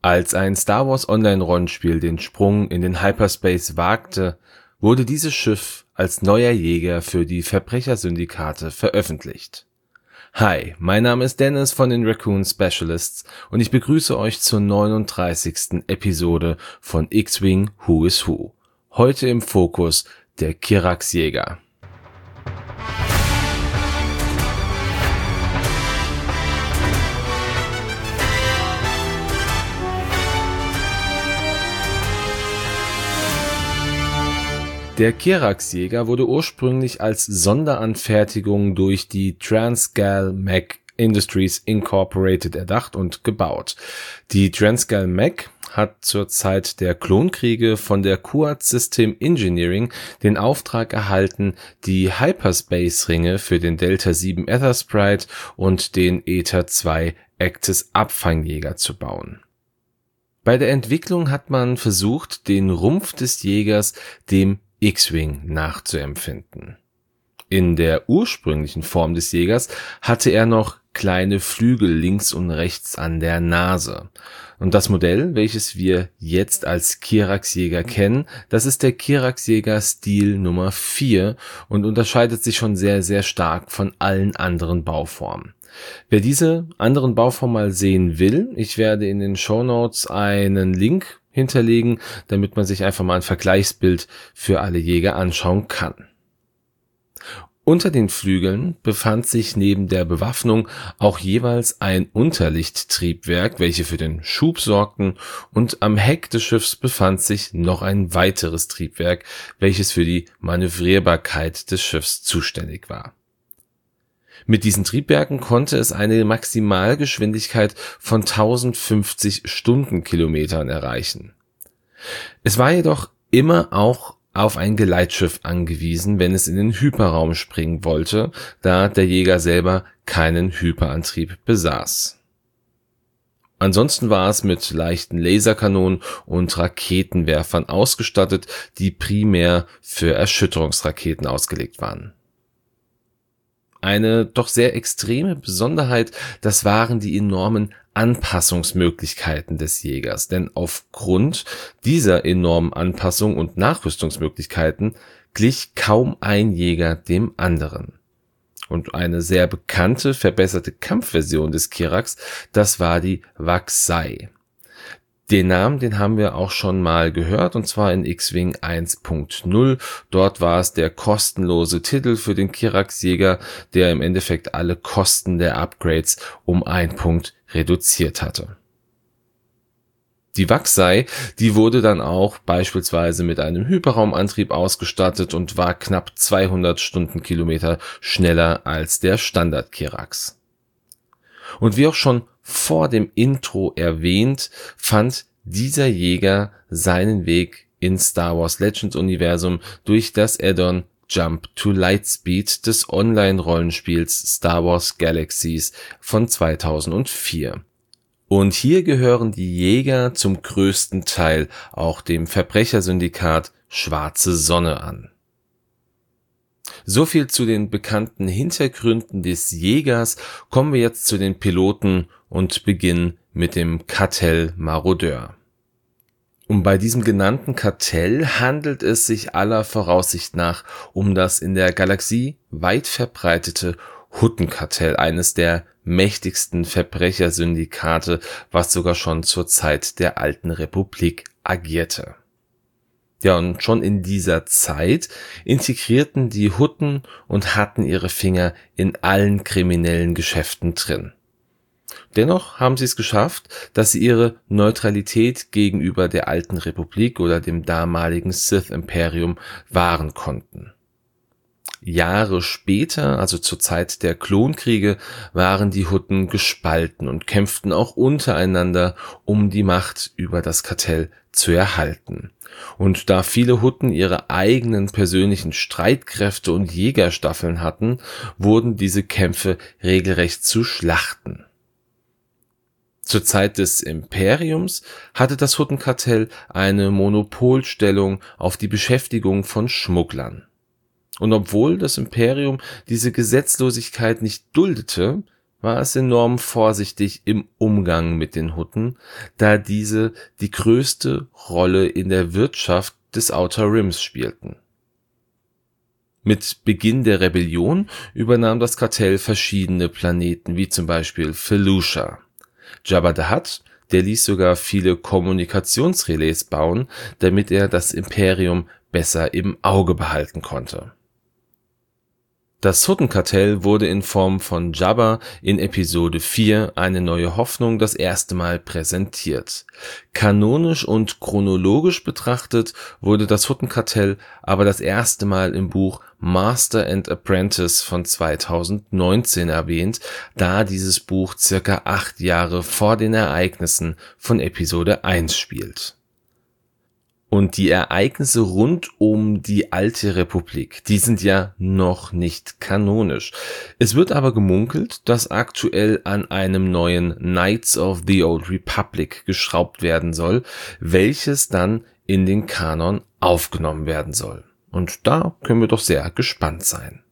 Als ein Star Wars Online-Rollenspiel den Sprung in den Hyperspace wagte, wurde dieses Schiff als neuer Jäger für die Verbrechersyndikate veröffentlicht. Hi, mein Name ist Dennis von den Raccoon Specialists und ich begrüße euch zur 39. Episode von X-Wing Who is Who. Heute im Fokus der Kirax-Jäger. Der Kirax-Jäger wurde ursprünglich als Sonderanfertigung durch die Transgal Mech Industries Incorporated erdacht und gebaut. Die Transgal Mech hat zur Zeit der Klonkriege von der Kuat System Engineering den Auftrag erhalten, die Hyperspace-Ringe für den Delta 7 Aethersprite und den Aether 2 Actis Abfangjäger zu bauen. Bei der Entwicklung hat man versucht, den Rumpf des Jägers dem X-Wing nachzuempfinden. In der ursprünglichen Form des Jägers hatte er noch kleine Flügel links und rechts an der Nase. Und das Modell, welches wir jetzt als Kirax-Jäger kennen, das ist der Kirax-Jäger Stil Nummer 4 und unterscheidet sich schon sehr, sehr stark von allen anderen Bauformen. Wer diese anderen Bauformen mal sehen will, ich werde in den Shownotes einen Link hinterlegen, damit man sich einfach mal ein Vergleichsbild für alle Jäger anschauen kann. Unter den Flügeln befand sich neben der Bewaffnung auch jeweils ein Unterlichttriebwerk, welche für den Schub sorgten, und am Heck des Schiffs befand sich noch ein weiteres Triebwerk, welches für die Manövrierbarkeit des Schiffs zuständig war. Mit diesen Triebwerken konnte es eine Maximalgeschwindigkeit von 1050 Stundenkilometern erreichen. Es war jedoch immer auch auf ein Geleitschiff angewiesen, wenn es in den Hyperraum springen wollte, da der Jäger selber keinen Hyperantrieb besaß. Ansonsten war es mit leichten Laserkanonen und Raketenwerfern ausgestattet, die primär für Erschütterungsraketen ausgelegt waren. Eine doch sehr extreme Besonderheit, das waren die enormen Anpassungsmöglichkeiten des Jägers, denn aufgrund dieser enormen Anpassung und Nachrüstungsmöglichkeiten glich kaum ein Jäger dem anderen. Und eine sehr bekannte, verbesserte Kampfversion des Kirax, das war die Vax'ai. Den Namen, den haben wir auch schon mal gehört, und zwar in X-Wing 1.0. Dort war es der kostenlose Titel für den Kirax-Jäger, der im Endeffekt alle Kosten der Upgrades um 1 Punkt reduziert hatte. Die Vax'ai, die wurde dann auch beispielsweise mit einem Hyperraumantrieb ausgestattet und war knapp 200 Stundenkilometer schneller als der Standard-Kirax. Und wie auch schon vor dem Intro erwähnt, fand dieser Jäger seinen Weg ins Star Wars Legends Universum durch das Add-on Jump to Lightspeed des Online-Rollenspiels Star Wars Galaxies von 2004. Und hier gehören die Jäger zum größten Teil auch dem Verbrechersyndikat Schwarze Sonne an. So viel zu den bekannten Hintergründen des Jägers. Kommen wir jetzt zu den Piloten und beginnen mit dem Kartell Marodeur. Und bei diesem genannten Kartell handelt es sich aller Voraussicht nach um das in der Galaxie weit verbreitete Huttenkartell, eines der mächtigsten Verbrechersyndikate, was sogar schon zur Zeit der Alten Republik agierte. Ja, und schon in dieser Zeit integrierten die Hutten und hatten ihre Finger in allen kriminellen Geschäften drin. Dennoch haben sie es geschafft, dass sie ihre Neutralität gegenüber der Alten Republik oder dem damaligen Sith-Imperium wahren konnten. Jahre später, also zur Zeit der Klonkriege, waren die Hutten gespalten und kämpften auch untereinander, um die Macht über das Kartell zu erhalten. Und da viele Hutten ihre eigenen persönlichen Streitkräfte und Jägerstaffeln hatten, wurden diese Kämpfe regelrecht zu Schlachten. Zur Zeit des Imperiums hatte das Huttenkartell eine Monopolstellung auf die Beschäftigung von Schmugglern. Und obwohl das Imperium diese Gesetzlosigkeit nicht duldete, war es enorm vorsichtig im Umgang mit den Hutten, da diese die größte Rolle in der Wirtschaft des Outer Rims spielten. Mit Beginn der Rebellion übernahm das Kartell verschiedene Planeten, wie zum Beispiel Felucia. Jabba the Hutt, der ließ sogar viele Kommunikationsrelais bauen, damit er das Imperium besser im Auge behalten konnte. Das Huttenkartell wurde in Form von Jabba in Episode 4 eine neue Hoffnung das erste Mal präsentiert. Kanonisch und chronologisch betrachtet wurde das Huttenkartell aber das erste Mal im Buch Master and Apprentice von 2019 erwähnt, da dieses Buch circa 8 Jahre vor den Ereignissen von Episode 1 spielt. Und die Ereignisse rund um die alte Republik, die sind ja noch nicht kanonisch. Es wird aber gemunkelt, dass aktuell an einem neuen Knights of the Old Republic geschraubt werden soll, welches dann in den Kanon aufgenommen werden soll. Und da können wir doch sehr gespannt sein.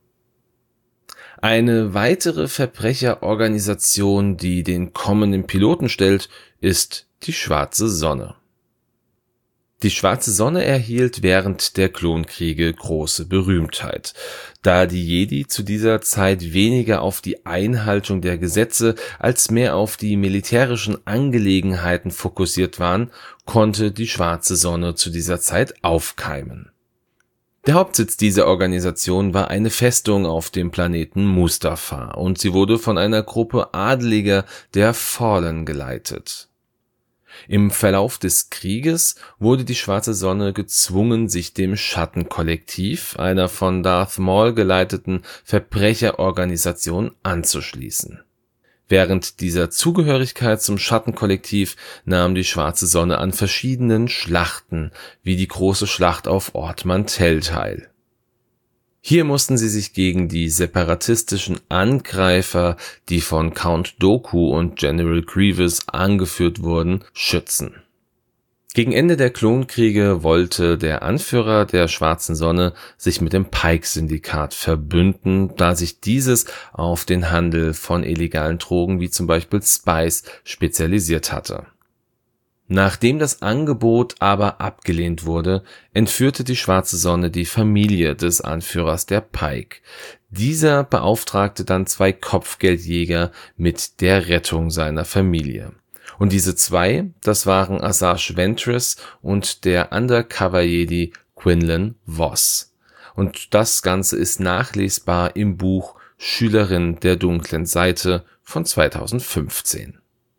Eine weitere Verbrecherorganisation, die den kommenden Piloten stellt, ist die Schwarze Sonne. Die Schwarze Sonne erhielt während der Klonkriege große Berühmtheit, da die Jedi zu dieser Zeit weniger auf die Einhaltung der Gesetze als mehr auf die militärischen Angelegenheiten fokussiert waren, konnte die Schwarze Sonne zu dieser Zeit aufkeimen. Der Hauptsitz dieser Organisation war eine Festung auf dem Planeten Mustafar und sie wurde von einer Gruppe Adeliger der Fallen geleitet. Im Verlauf des Krieges wurde die Schwarze Sonne gezwungen, sich dem Schattenkollektiv, einer von Darth Maul geleiteten Verbrecherorganisation, anzuschließen. Während dieser Zugehörigkeit zum Schattenkollektiv nahm die Schwarze Sonne an verschiedenen Schlachten, wie die große Schlacht auf Ort Mantell teil. Hier mussten sie sich gegen die separatistischen Angreifer, die von Count Dooku und General Grievous angeführt wurden, schützen. Gegen Ende der Klonkriege wollte der Anführer der Schwarzen Sonne sich mit dem Pike-Syndikat verbünden, da sich dieses auf den Handel von illegalen Drogen wie zum Beispiel Spice spezialisiert hatte. Nachdem das Angebot aber abgelehnt wurde, entführte die Schwarze Sonne die Familie des Anführers der Pike. Dieser beauftragte dann 2 Kopfgeldjäger mit der Rettung seiner Familie. Und diese 2, das waren Asajj Ventress und der Undercover-Jedi Quinlan Vos. Und das Ganze ist nachlesbar im Buch Schülerin der dunklen Seite von 2015.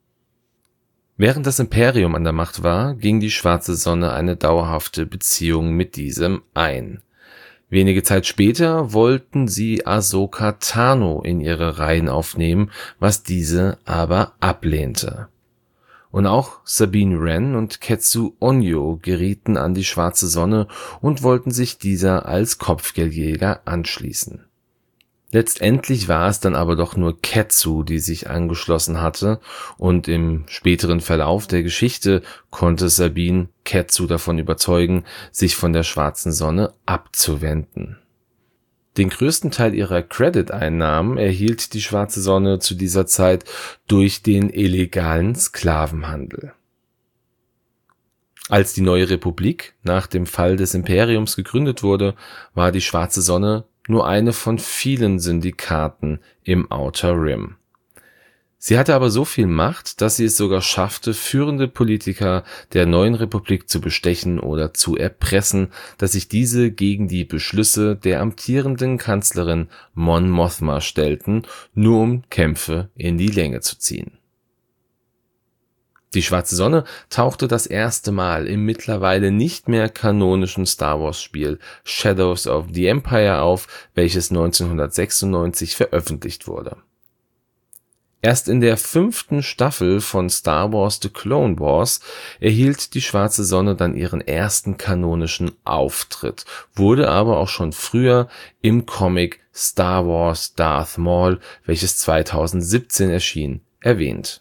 Während das Imperium an der Macht war, ging die Schwarze Sonne eine dauerhafte Beziehung mit diesem ein. Wenige Zeit später wollten sie Ahsoka Tano in ihre Reihen aufnehmen, was diese aber ablehnte. Und auch Sabine Wren und Ketsu Onyo gerieten an die Schwarze Sonne und wollten sich dieser als Kopfgeldjäger anschließen. Letztendlich war es dann aber doch nur Ketsu, die sich angeschlossen hatte, und im späteren Verlauf der Geschichte konnte Sabine Ketsu davon überzeugen, sich von der Schwarzen Sonne abzuwenden. Den größten Teil ihrer Credit-Einnahmen erhielt die Schwarze Sonne zu dieser Zeit durch den illegalen Sklavenhandel. Als die neue Republik nach dem Fall des Imperiums gegründet wurde, war die Schwarze Sonne nur eine von vielen Syndikaten im Outer Rim. Sie hatte aber so viel Macht, dass sie es sogar schaffte, führende Politiker der neuen Republik zu bestechen oder zu erpressen, dass sich diese gegen die Beschlüsse der amtierenden Kanzlerin Mon Mothma stellten, nur um Kämpfe in die Länge zu ziehen. Die Schwarze Sonne tauchte das erste Mal im mittlerweile nicht mehr kanonischen Star Wars Spiel Shadows of the Empire auf, welches 1996 veröffentlicht wurde. Erst in der 5. Staffel von Star Wars The Clone Wars erhielt die Schwarze Sonne dann ihren ersten kanonischen Auftritt, wurde aber auch schon früher im Comic Star Wars Darth Maul, welches 2017 erschien, erwähnt.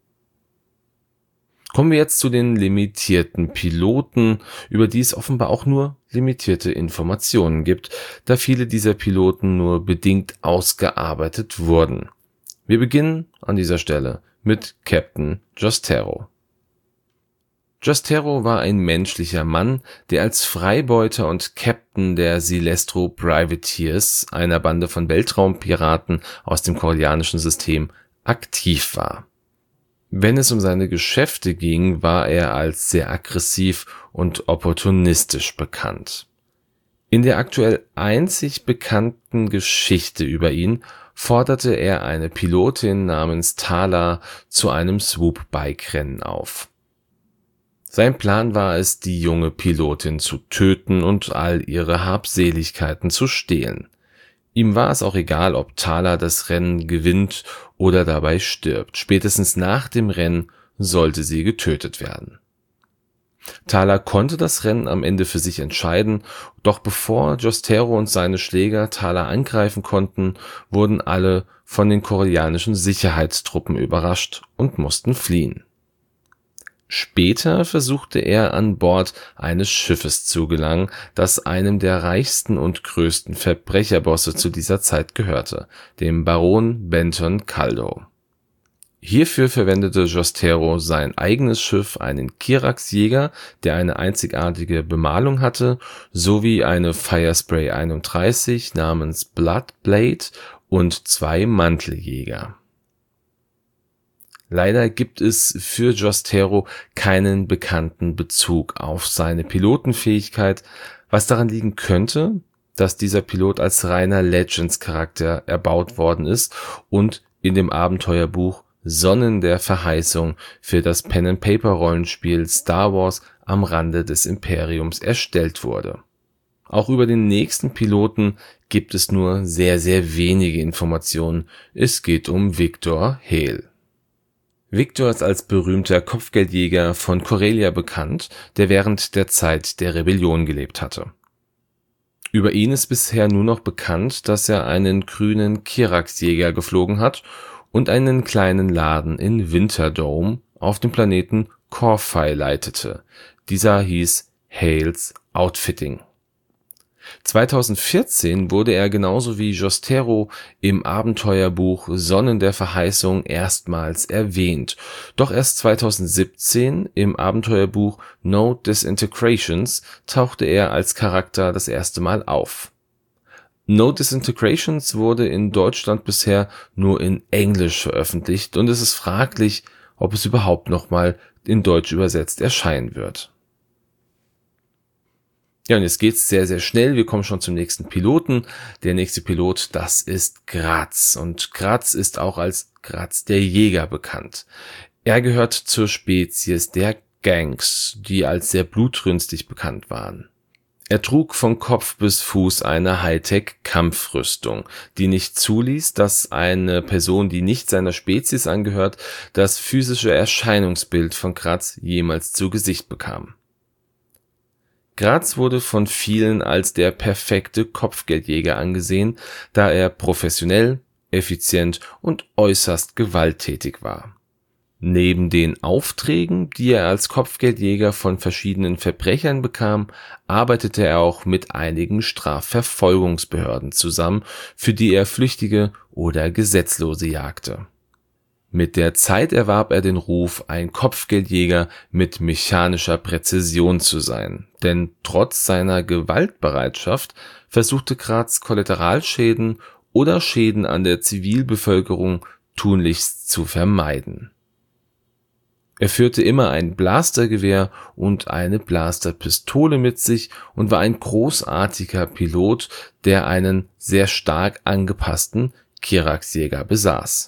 Kommen wir jetzt zu den limitierten Piloten, über die es offenbar auch nur limitierte Informationen gibt, da viele dieser Piloten nur bedingt ausgearbeitet wurden. Wir beginnen an dieser Stelle mit Captain Jostero. Jostero war ein menschlicher Mann, der als Freibeuter und Captain der Silestro Privateers, einer Bande von Weltraumpiraten aus dem koreanischen System, aktiv war. Wenn es um seine Geschäfte ging, war er als sehr aggressiv und opportunistisch bekannt. In der aktuell einzig bekannten Geschichte über ihn forderte er eine Pilotin namens Thala zu einem Swoop-Bike-Rennen auf. Sein Plan war es, die junge Pilotin zu töten und all ihre Habseligkeiten zu stehlen. Ihm war es auch egal, ob Thala das Rennen gewinnt oder dabei stirbt. Spätestens nach dem Rennen sollte sie getötet werden. Thala konnte das Rennen am Ende für sich entscheiden, doch bevor Jostero und seine Schläger Thala angreifen konnten, wurden alle von den koreanischen Sicherheitstruppen überrascht und mussten fliehen. Später versuchte er an Bord eines Schiffes zu gelangen, das einem der reichsten und größten Verbrecherbosse zu dieser Zeit gehörte, dem Baron Benton Caldo. Hierfür verwendete Jostero sein eigenes Schiff, einen Kirax-Jäger, der eine einzigartige Bemalung hatte, sowie eine Firespray 31 namens Bloodblade und 2 Manteljäger. Leider gibt es für Jostero keinen bekannten Bezug auf seine Pilotenfähigkeit, was daran liegen könnte, dass dieser Pilot als reiner Legends-Charakter erbaut worden ist und in dem Abenteuerbuch Sonnen der Verheißung für das Pen-and-Paper-Rollenspiel Star Wars am Rande des Imperiums erstellt wurde. Auch über den nächsten Piloten gibt es nur sehr, sehr wenige Informationen. Es geht um Victor Hale. Victor ist als berühmter Kopfgeldjäger von Corellia bekannt, der während der Zeit der Rebellion gelebt hatte. Über ihn ist bisher nur noch bekannt, dass er einen grünen Kirax-Jäger geflogen hat und einen kleinen Laden in Winterdome auf dem Planeten Corphi leitete. Dieser hieß Hales Outfitting. 2014 wurde er genauso wie Jostero im Abenteuerbuch Sonnen der Verheißung erstmals erwähnt. Doch erst 2017 im Abenteuerbuch No Disintegrations tauchte er als Charakter das erste Mal auf. No Disintegrations wurde in Deutschland bisher nur in Englisch veröffentlicht und es ist fraglich, ob es überhaupt nochmal in Deutsch übersetzt erscheinen wird. Ja, und jetzt geht's sehr, sehr schnell. Wir kommen schon zum nächsten Piloten. Der nächste Pilot, das ist Graz. Und Graz ist auch als Graz der Jäger bekannt. Er gehört zur Spezies der Gangs, die als sehr blutrünstig bekannt waren. Er trug von Kopf bis Fuß eine Hightech-Kampfrüstung, die nicht zuließ, dass eine Person, die nicht seiner Spezies angehört, das physische Erscheinungsbild von Graz jemals zu Gesicht bekam. Graz wurde von vielen als der perfekte Kopfgeldjäger angesehen, da er professionell, effizient und äußerst gewalttätig war. Neben den Aufträgen, die er als Kopfgeldjäger von verschiedenen Verbrechern bekam, arbeitete er auch mit einigen Strafverfolgungsbehörden zusammen, für die er Flüchtige oder Gesetzlose jagte. Mit der Zeit erwarb er den Ruf, ein Kopfgeldjäger mit mechanischer Präzision zu sein, denn trotz seiner Gewaltbereitschaft versuchte Graz Kollateralschäden oder Schäden an der Zivilbevölkerung tunlichst zu vermeiden. Er führte immer ein Blastergewehr und eine Blasterpistole mit sich und war ein großartiger Pilot, der einen sehr stark angepassten Kirax-Jäger besaß.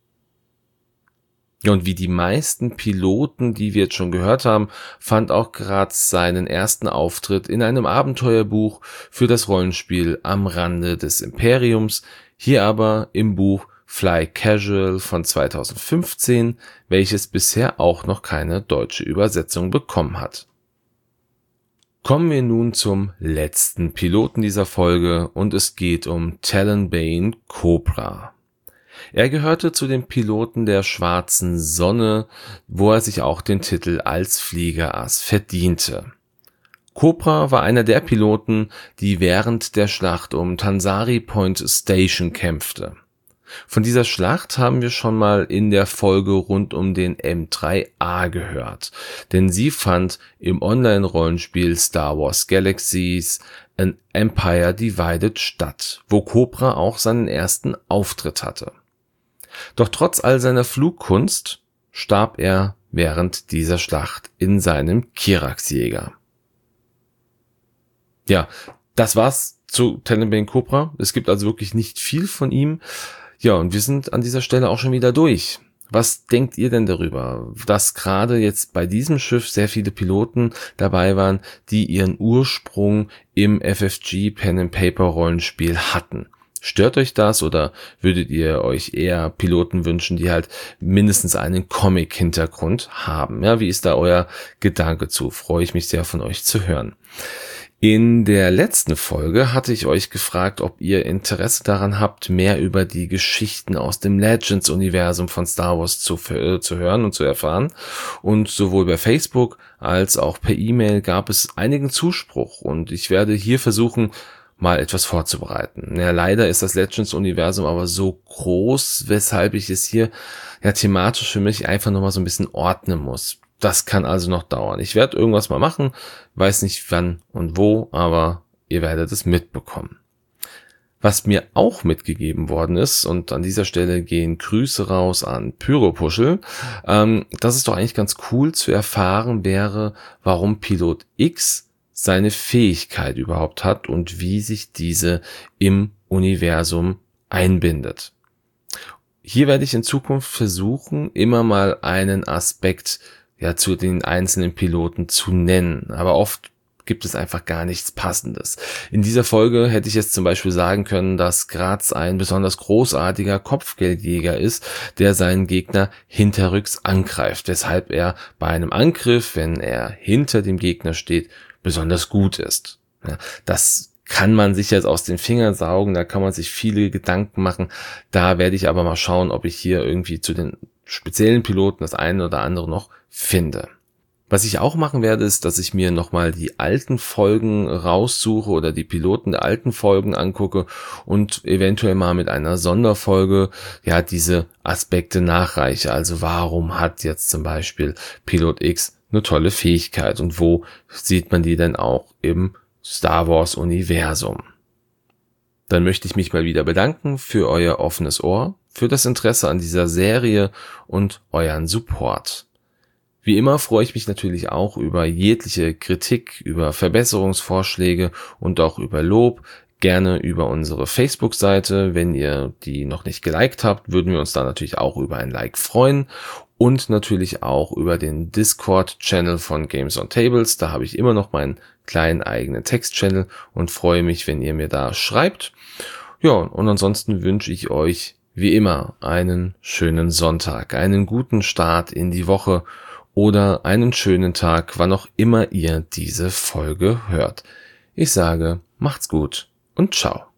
Und wie die meisten Piloten, die wir jetzt schon gehört haben, fand auch Graz seinen ersten Auftritt in einem Abenteuerbuch für das Rollenspiel Am Rande des Imperiums, hier aber im Buch Fly Casual von 2015, welches bisher auch noch keine deutsche Übersetzung bekommen hat. Kommen wir nun zum letzten Piloten dieser Folge und es geht um Talonbane Cobra. Er gehörte zu den Piloten der Schwarzen Sonne, wo er sich auch den Titel als Fliegerass verdiente. Cobra war einer der Piloten, die während der Schlacht um Tansari Point Station kämpfte. Von dieser Schlacht haben wir schon mal in der Folge rund um den M3A gehört, denn sie fand im Online-Rollenspiel Star Wars Galaxies an Empire Divided statt, wo Cobra auch seinen ersten Auftritt hatte. Doch trotz all seiner Flugkunst starb er während dieser Schlacht in seinem Kirax-Jäger. Ja, das war's zu Talonbane Cobra. Es gibt also wirklich nicht viel von ihm. Ja, und wir sind an dieser Stelle auch schon wieder durch. Was denkt ihr denn darüber, dass gerade jetzt bei diesem Schiff sehr viele Piloten dabei waren, die ihren Ursprung im FFG Pen and Paper Rollenspiel hatten? Stört euch das oder würdet ihr euch eher Piloten wünschen, die halt mindestens einen Comic-Hintergrund haben? Ja, wie ist da euer Gedanke zu? Freue ich mich sehr von euch zu hören. In der letzten Folge hatte ich euch gefragt, ob ihr Interesse daran habt, mehr über die Geschichten aus dem Legends-Universum von Star Wars zu hören und zu erfahren. Und sowohl bei Facebook als auch per E-Mail gab es einigen Zuspruch und ich werde hier versuchen, mal etwas vorzubereiten. Ja, leider ist das Legends-Universum aber so groß, weshalb ich es hier ja thematisch für mich einfach nochmal so ein bisschen ordnen muss. Das kann also noch dauern. Ich werde irgendwas mal machen, weiß nicht wann und wo, aber ihr werdet es mitbekommen. Was mir auch mitgegeben worden ist, und an dieser Stelle gehen Grüße raus an Pyropuschel, dass es doch eigentlich ganz cool zu erfahren wäre, warum Pilot X seine Fähigkeit überhaupt hat und wie sich diese im Universum einbindet. Hier werde ich in Zukunft versuchen, immer mal einen Aspekt zu den einzelnen Piloten zu nennen, aber oft gibt es einfach gar nichts Passendes. In dieser Folge hätte ich jetzt zum Beispiel sagen können, dass Graz ein besonders großartiger Kopfgeldjäger ist, der seinen Gegner hinterrücks angreift, weshalb er bei einem Angriff, wenn er hinter dem Gegner steht, besonders gut ist. Ja, das kann man sich jetzt aus den Fingern saugen, da kann man sich viele Gedanken machen. Da werde ich aber mal schauen, ob ich hier irgendwie zu den speziellen Piloten das eine oder andere noch finde. Was ich auch machen werde, ist, dass ich mir nochmal die alten Folgen raussuche oder die Piloten der alten Folgen angucke und eventuell mal mit einer Sonderfolge diese Aspekte nachreiche. Also warum hat jetzt zum Beispiel Pilot X eine tolle Fähigkeit und wo sieht man die denn auch im Star Wars Universum? Dann möchte ich mich mal wieder bedanken für euer offenes Ohr, für das Interesse an dieser Serie und euren Support. Wie immer freue ich mich natürlich auch über jegliche Kritik, über Verbesserungsvorschläge und auch über Lob. Gerne über unsere Facebook-Seite. Wenn ihr die noch nicht geliked habt, würden wir uns da natürlich auch über ein Like freuen. Und natürlich auch über den Discord-Channel von Games on Tables. Da habe ich immer noch meinen kleinen eigenen Text-Channel und freue mich, wenn ihr mir da schreibt. Ja, und ansonsten wünsche ich euch wie immer einen schönen Sonntag, einen guten Start in die Woche oder einen schönen Tag, wann auch immer ihr diese Folge hört. Ich sage, macht's gut und ciao.